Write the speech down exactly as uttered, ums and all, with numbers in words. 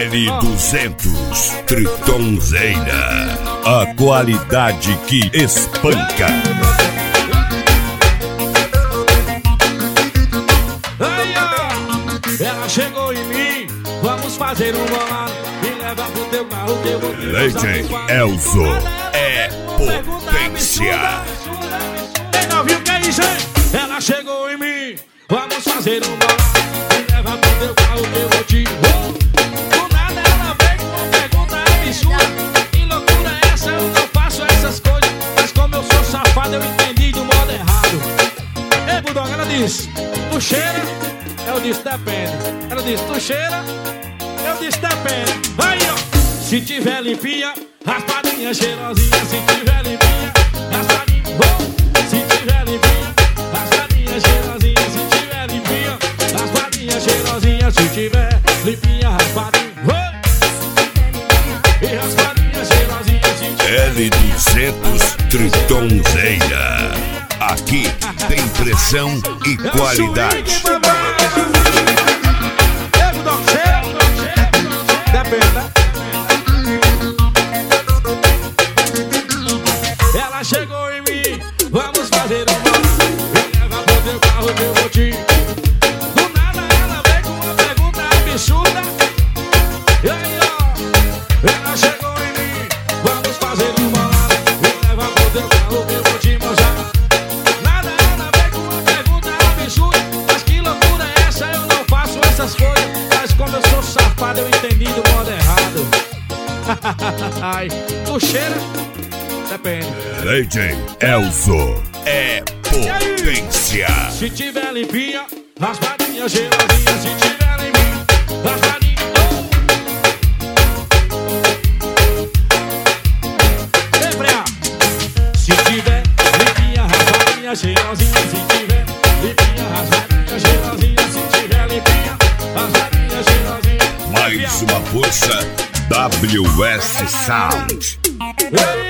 L duzentos Tritonzeira, a qualidade que espanca. Ai, ó, ela chegou em mim, vamos fazer um bolado e leva pro teu carro que eu vou te Legend Elzo é potência. Ei, não viu o que é isso, hein? Ela chegou em mim, vamos fazer um bolado e leva pro teu carro que eu vou te... Do nada ela vem com uma pergunta absurda. Que loucura é essa? Eu não faço essas coisas, mas como eu sou safado eu entendi do modo errado. Ei, Bulldog, ela disse, tu cheira? Eu disse, depende. Ela disse, tu cheira? Eu disse, depende. Aí, ó. Se tiver limpinha, raspadinha cheirosinha. Se tiver limpinha, raspadinha. Oh. Se tiver limpinha, raspadinha cheirosinha. Se tiver limpinha, raspadinha cheirosinha. Se tiver limpinha, raspadinha. Oh. E raspadinha cheirosinha. Se tiver L duzentos Tritonzeira. Aqui tem pressão e qualidade. Ela chegou em mim, vamos fazer um bolado e leva pro teu carro que eu vou te... Do nada ela vem com uma pergunta absurda. E aí, ó, ela chegou em mim, vamos fazer um bolado e leva pro teu carro que eu vou te mostrar. Nada ela vem com uma pergunta absurda. Mas que loucura é essa? Eu não faço essas coisas, mas como eu sou safado eu entendi do modo errado. Ai, tu cheira? Depende. Legend Elzo é potência. Se tiver limpinha, raspadinha cheirosinha. Se tiver limpinha, raspadinha. Vem, frear. Se tiver limpinha, raspadinha cheirosinha. Se tiver limpinha, raspadinha cheirosinha. Se tiver limpinha, raspadinha cheirosinha. Mais uma força W S Sound. Ei,